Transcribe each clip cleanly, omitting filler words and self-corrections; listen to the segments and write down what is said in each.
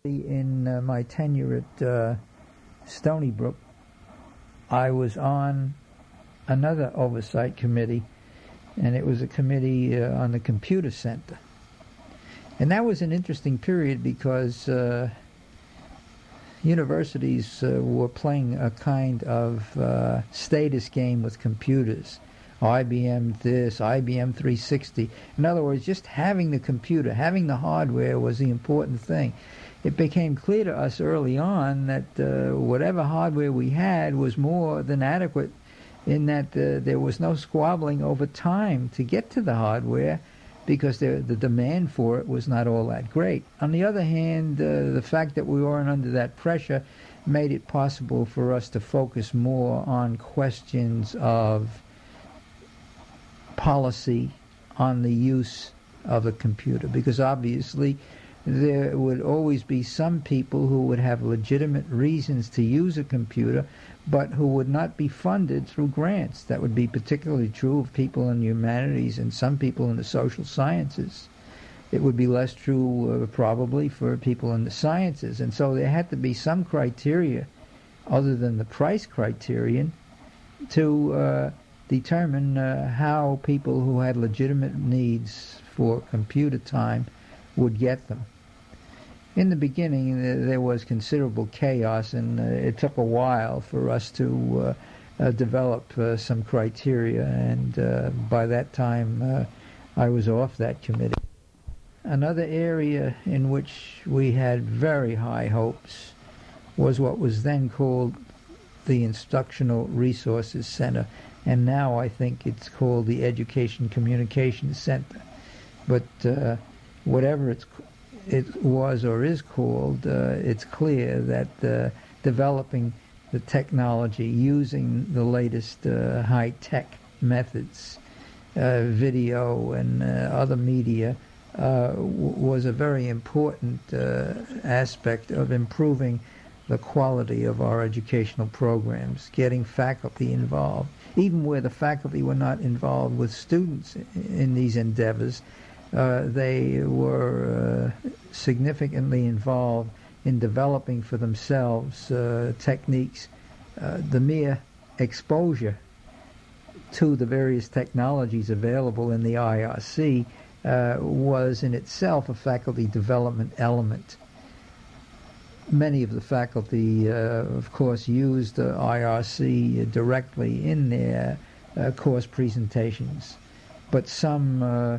In my tenure at Stony Brook, I was on another oversight committee, and it was a committee on the computer center. And that was an interesting period because universities were playing a kind of status game with computers. IBM this, IBM 360. In other words, just having the computer, having the hardware was the important thing. It became clear to us early on that whatever hardware we had was more than adequate, in that there was no squabbling over time to get to the hardware because the demand for it was not all that great. On the other hand, the fact that we weren't under that pressure made it possible for us to focus more on questions of policy on the use of a computer, because obviously there would always be some people who would have legitimate reasons to use a computer, but who would not be funded through grants. That would be particularly true of people in the humanities and some people in the social sciences. It would be less true probably for people in the sciences. And so there had to be some criteria other than the price criterion to determine how people who had legitimate needs for computer time would get them. In the beginning, there was considerable chaos, and it took a while for us to develop some criteria, and by that time I was off that committee. Another area in which we had very high hopes was what was then called the Instructional Resources Center, and now I think it's called the Education Communications Center. But whatever it was or is called, it's clear that developing the technology, using the latest high-tech methods, video and other media, was a very important aspect of improving the quality of our educational programs, getting faculty involved. Even where the faculty were not involved with students in these endeavors, they were significantly involved in developing for themselves techniques. The mere exposure to the various technologies available in the IRC was in itself a faculty development element. Many of the faculty, of course, used IRC directly in their course presentations, but some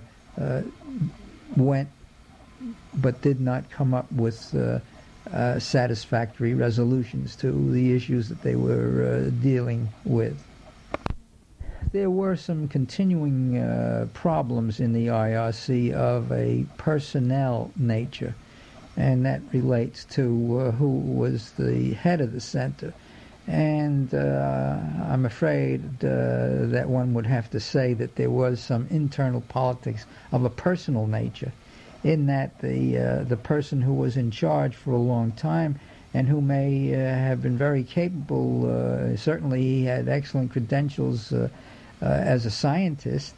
went but did not come up with satisfactory resolutions to the issues that they were dealing with. There were some continuing problems in the IRC of a personnel nature, and that relates to who was the head of the center. And I'm afraid that one would have to say that there was some internal politics of a personal nature, in that the person who was in charge for a long time and who may have been very capable, certainly he had excellent credentials as a scientist.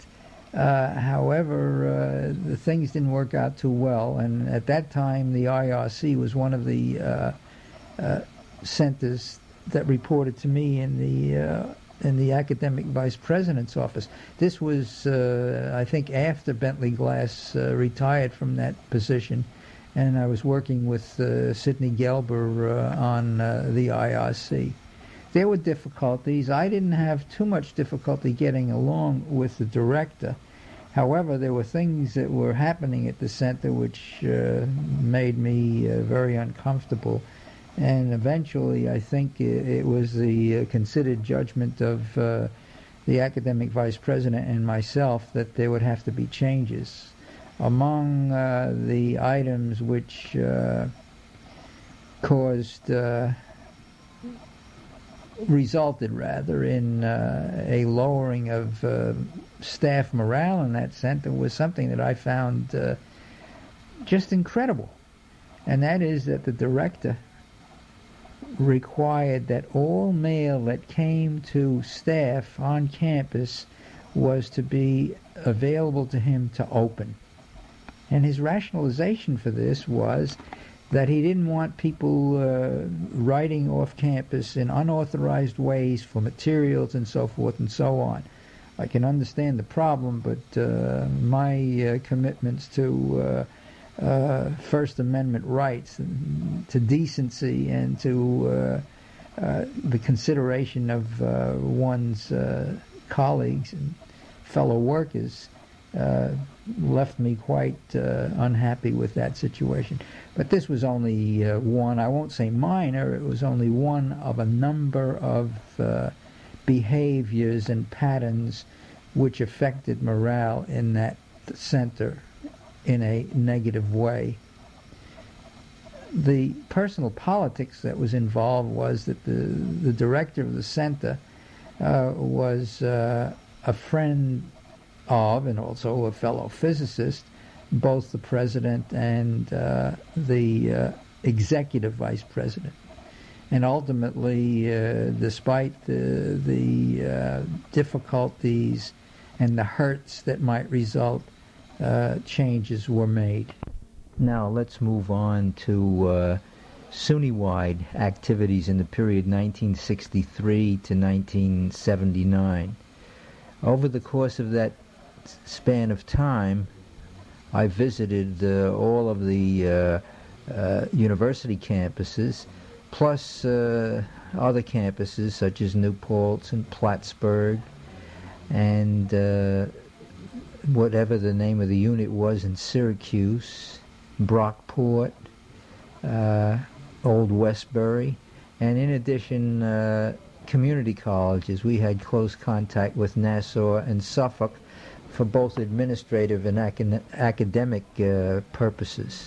However, the things didn't work out too well, and at that time the IRC was one of the centers that reported to me in the academic vice president's office. This was, I think, after Bentley Glass retired from that position, and I was working with Sidney Gelber on the IRC. There were difficulties. I didn't have too much difficulty getting along with the director. However, there were things that were happening at the center which made me very uncomfortable. And eventually, I think it was the considered judgment of the academic vice president and myself that there would have to be changes. Among the items which resulted in a lowering of staff morale in that center was something that I found just incredible. And that is that the director required that all mail that came to staff on campus was to be available to him to open. And his rationalization for this was that he didn't want people writing off campus in unauthorized ways for materials and so forth and so on. I can understand the problem, but my commitments to First Amendment rights, and to decency, and to the consideration of one's colleagues and fellow workers left me quite unhappy with that situation. But this was only one, I won't say minor, it was only one of a number of behaviors and patterns which affected morale in that center in a negative way. The personal politics that was involved was that the director of the center was a friend of, and also a fellow physicist, both the president and the executive vice president. And ultimately, despite the difficulties and the hurts that might result, changes were made. Now let's move on to SUNY-wide activities in the period 1963 to 1979. Over the course of that span of time, I visited all of the university campuses, plus other campuses such as New Paltz and Plattsburgh, and whatever the name of the unit was in Syracuse, Brockport, Old Westbury, and in addition community colleges. We had close contact with Nassau and Suffolk for both administrative and academic purposes.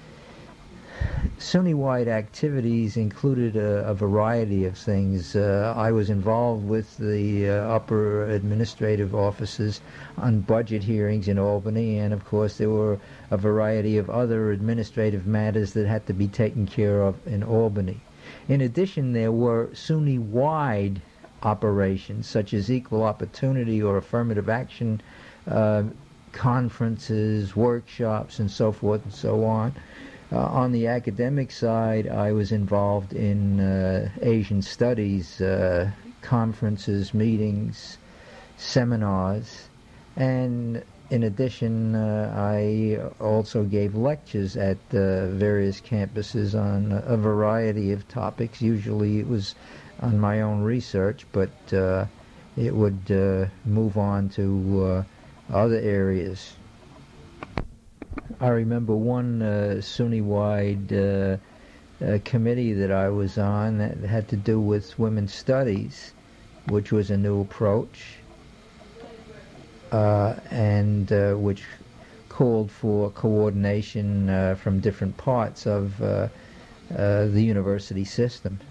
SUNY-wide activities included a variety of things. I was involved with the upper administrative offices on budget hearings in Albany, and of course there were a variety of other administrative matters that had to be taken care of in Albany. In addition, there were SUNY-wide operations such as equal opportunity or affirmative action conferences, workshops, and so forth and so on. On the academic side, I was involved in Asian studies conferences, meetings, seminars, and in addition, I also gave lectures at various campuses on a variety of topics. Usually it was on my own research, but it would move on to other areas. I remember one SUNY-wide committee that I was on that had to do with women's studies, which was a new approach, and which called for coordination from different parts of the university system.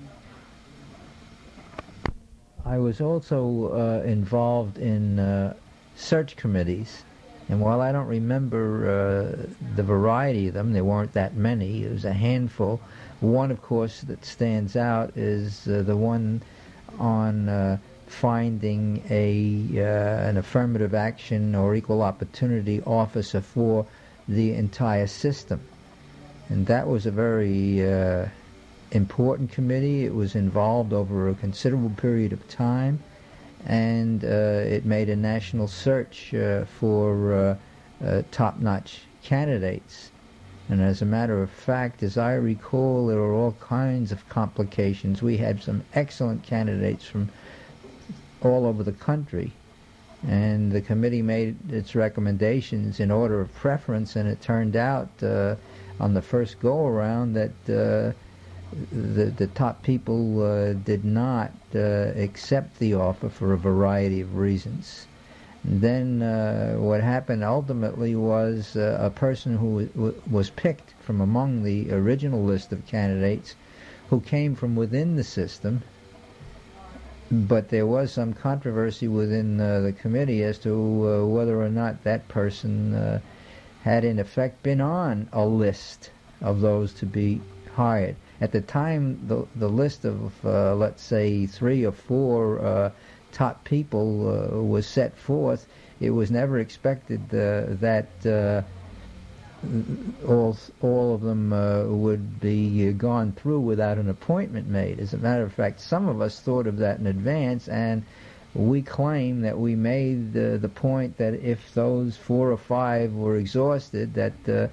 I was also involved in search committees. And while I don't remember the variety of them, there weren't that many, it was a handful. One, of course, that stands out is the one on finding an affirmative action or equal opportunity officer for the entire system. And that was a very important committee. It was involved over a considerable period of time, and it made a national search for top-notch candidates. And as a matter of fact, as I recall, there were all kinds of complications. We had some excellent candidates from all over the country, and the committee made its recommendations in order of preference, and it turned out on the first go-around that the top people did not accept the offer for a variety of reasons. And then what happened ultimately was a person who was picked from among the original list of candidates who came from within the system, but there was some controversy within the committee as to whether or not that person had in effect been on a list of those to be hired. At the time, the list of, let's say, 3 or 4 top people was set forth. It was never expected that all of them would be gone through without an appointment made. As a matter of fact, some of us thought of that in advance, and we claim that we made the point that if those 4 or 5 were exhausted, that the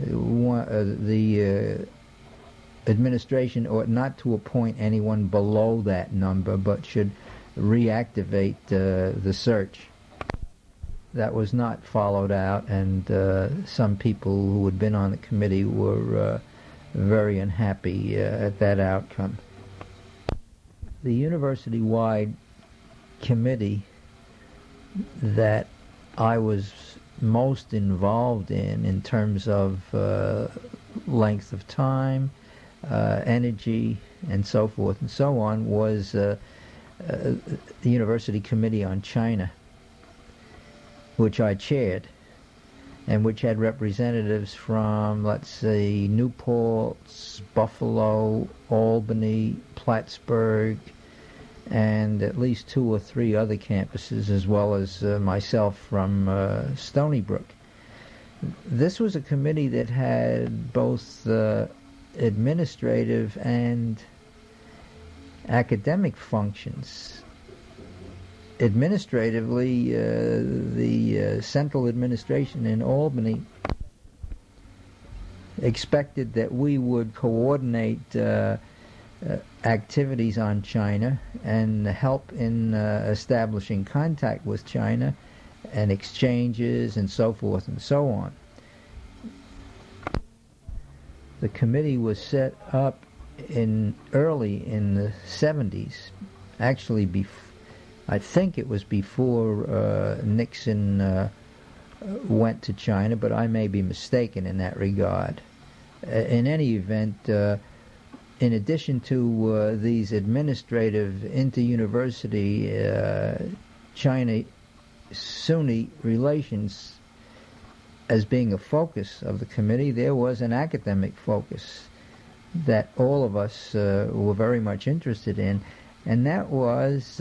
administration ought not to appoint anyone below that number, but should reactivate the search. That was not followed out, and some people who had been on the committee were very unhappy at that outcome. The university-wide committee that I was most involved in terms of length of time, energy, and so forth and so on, was the University Committee on China, which I chaired, and which had representatives from, let's say, Newport, Buffalo, Albany, Plattsburgh, and at least 2 or 3 other campuses, as well as myself from Stony Brook. This was a committee that had both administrative and academic functions. Administratively, the central administration in Albany expected that we would coordinate activities on China and help in establishing contact with China and exchanges and so forth and so on. The committee was set up early in the 70s, actually I think it was before Nixon went to China, but I may be mistaken in that regard. In any event, in addition to these administrative inter-university China-Sunni relations as being a focus of the committee, there was an academic focus that all of us were very much interested in, and that was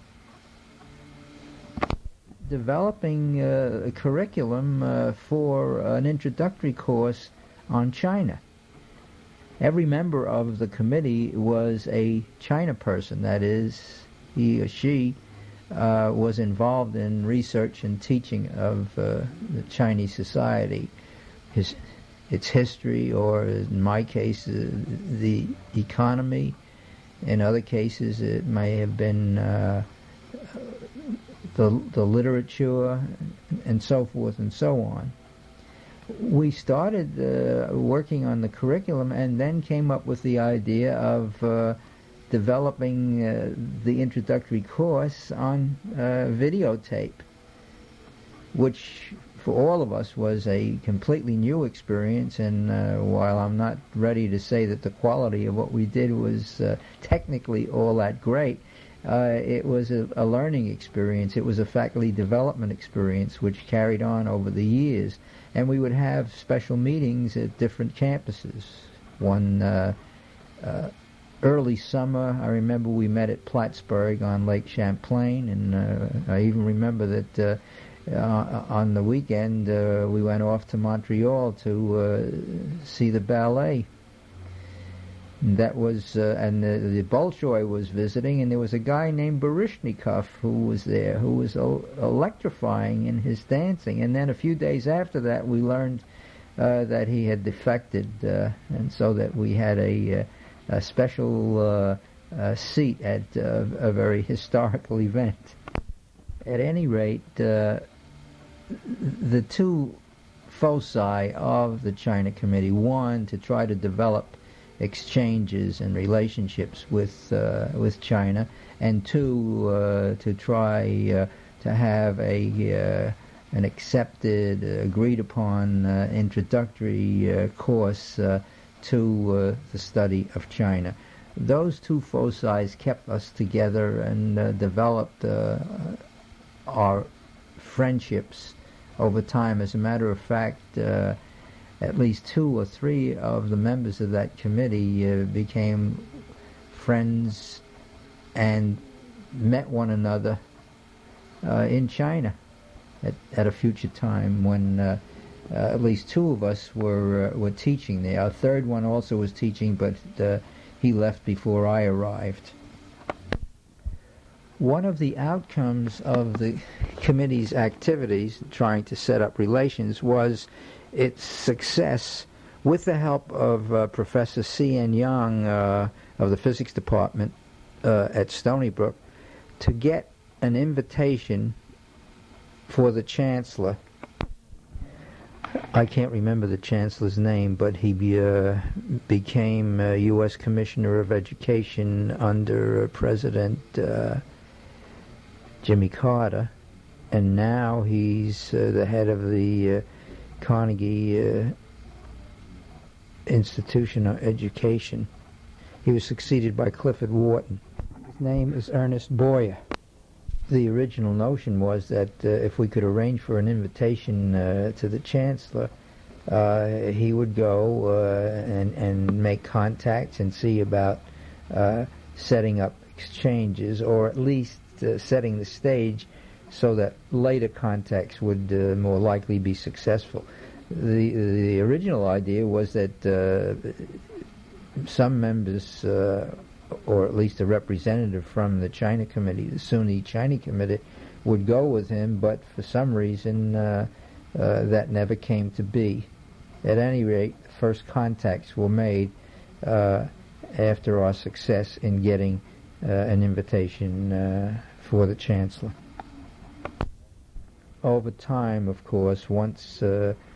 developing a curriculum for an introductory course on China. Every member of the committee was a China person, that is, he or she was involved in research and teaching of the Chinese society, its history, or in my case, the economy. In other cases, it may have been the literature, and so forth and so on. We started working on the curriculum, and then came up with the idea of developing the introductory course on videotape, which for all of us was a completely new experience, and while I'm not ready to say that the quality of what we did was technically all that great, it was a learning experience. It was a faculty development experience which carried on over the years, and we would have special meetings at different campuses. One early summer, I remember we met at Plattsburgh on Lake Champlain, and I even remember that on the weekend we went off to Montreal to see the ballet. And that was, and the Bolshoi was visiting, and there was a guy named Baryshnikov who was there, who was electrifying in his dancing. And then a few days after that, we learned that he had defected, and so that we had a special seat at a very historical event. At any rate, the 2 foci of the China Committee: one, to try to develop exchanges and relationships with China, and 2, to try to have an accepted, agreed upon introductory course to the study of China. Those 2 foci kept us together and developed our friendships over time. As a matter of fact, at least 2 or 3 of the members of that committee became friends and met one another in China at a future time when at least two of us were teaching there. Our third one also was teaching, but he left before I arrived. One of the outcomes of the committee's activities, trying to set up relations, was its success with the help of Professor C.N. Young of the physics department at Stony Brook to get an invitation for the chancellor. I can't remember the chancellor's name, but he became U.S. Commissioner of Education under President Jimmy Carter, and now he's the head of the Carnegie Institution of Education. He was succeeded by Clifford Wharton. His name is Ernest Boyer. The original notion was that if we could arrange for an invitation to the chancellor, he would go and make contacts and see about setting up exchanges, or at least setting the stage so that later contacts would more likely be successful. The original idea was that some members, or at least a representative from the China Committee, the Sunni China Committee, would go with him, but for some reason that never came to be. At any rate, the first contacts were made after our success in getting an invitation for the Chancellor. Over time, of course, once